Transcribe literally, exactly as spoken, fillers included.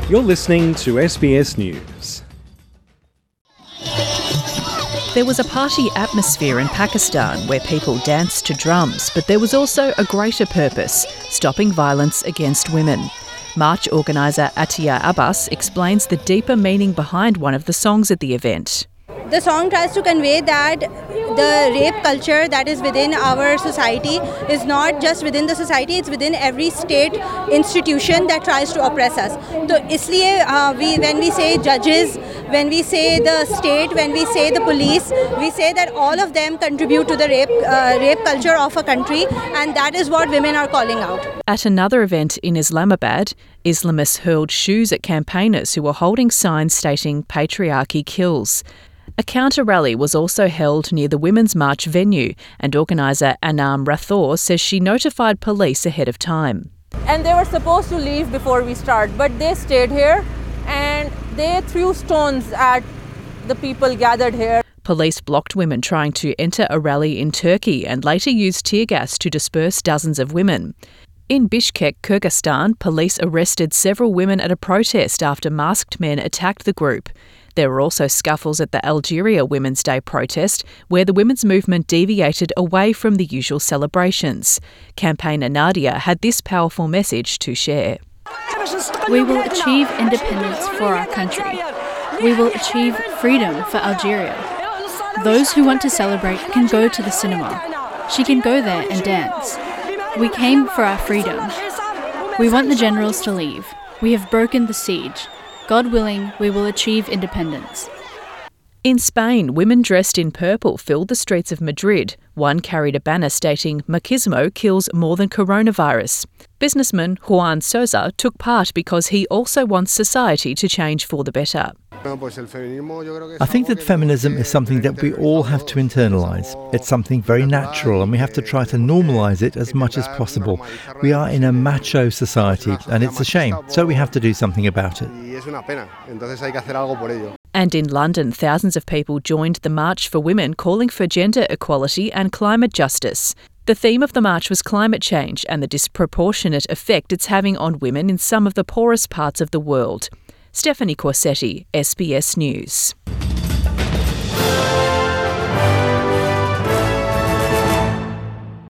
You're listening to S B S News. There was a party atmosphere in Pakistan where people danced to drums, but there was also a greater purpose: stopping violence against women. March organiser Atiya Abbas explains the deeper meaning behind one of the songs at the event. The song tries to convey that the rape culture that is within our society is not just within the society, it's within every state institution that tries to oppress us. So, isliye, uh, we, when we say judges, when we say the state, when we say the police, we say that all of them contribute to the rape, uh, rape culture of a country, and that is what women are calling out. At another event in Islamabad, Islamists hurled shoes at campaigners who were holding signs stating "Patriarchy kills." A counter-rally was also held near the Women's March venue, and organiser Anam Rathore says she notified police ahead of time. And they were supposed to leave before we start, but they stayed here and they threw stones at the people gathered here. Police blocked women trying to enter a rally in Turkey and later used tear gas to disperse dozens of women. In Bishkek, Kyrgyzstan, police arrested several women at a protest after masked men attacked the group. There were also scuffles at the Algeria Women's Day protest, where the women's movement deviated away from the usual celebrations. Campaigner Nadia had this powerful message to share. We will achieve independence for our country. We will achieve freedom for Algeria. Those who want to celebrate can go to the cinema. She can go there and dance. We came for our freedom. We want the generals to leave. We have broken the siege. God willing, we will achieve independence. In Spain, women dressed in purple filled the streets of Madrid. One carried a banner stating "Machismo kills more than coronavirus." Businessman Juan Sousa took part because he also wants society to change for the better. I think that feminism is something that we all have to internalise. It's something very natural and we have to try to normalise it as much as possible. We are in a macho society and it's a shame, so we have to do something about it. And in London, thousands of people joined the March for Women calling for gender equality and climate justice. The theme of the march was climate change and the disproportionate effect it's having on women in some of the poorest parts of the world. Stephanie Corsetti, S B S News.